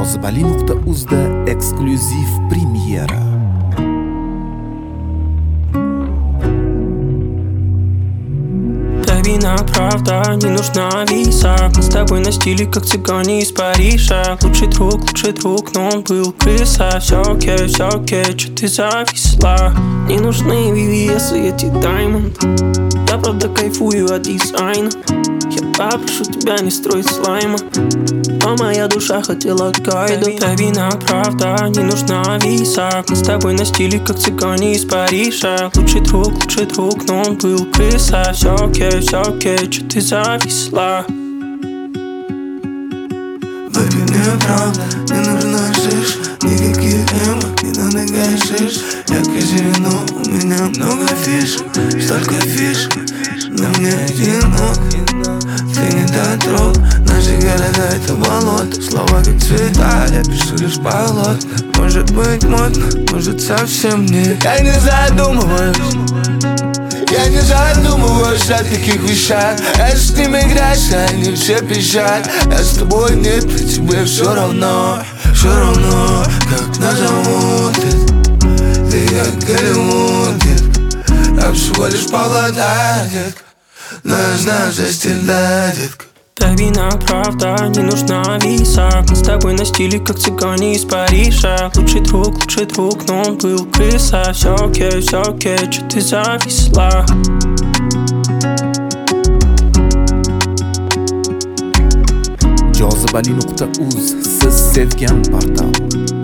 Jozibali.uzda eksklyuziv premyera. Вина, правда, не нужна виза. Мы с тобой на стиле, как цыгане из Парижа. Лучший друг, но он был крыса. Все окей, чё ты зависла? Не нужны VVS и эти Diamond. Я правда кайфую от дизайна. Я попрошу тебя не строить слайма, но моя душа хотела гайда. Вина, правда, не нужна виза. Мы с тобой на стиле, как цыгане из Парижа. Лучший друг, но он был крыса. Все окей, чё ты зависла? Baby, мне правда не нужна шиш, никаких эмок, не надо гашиш. Я казино, у меня много фишек, столько фишек, но мне одинок. Ты не дотрог, наши города это болото. Слова как цвета, я пишу лишь полотна. Может быть модно, может совсем нет. Я не задумываюсь о таких вещах. Я с ними играешь, они все пищат. Я с тобой нет, при тебе все равно, как назовут это. Ты как Голливуд, детка. Я всего лишь погода, детка. Но я знаю за стиль, детка. Вина, правда, не нужна виза. Мы с тобой на стиле, как цыгане из Парижа. Лучший друг, но он был крыса. Все окей, чё ты зависла? Jozibali.uz, siz sevgan portal.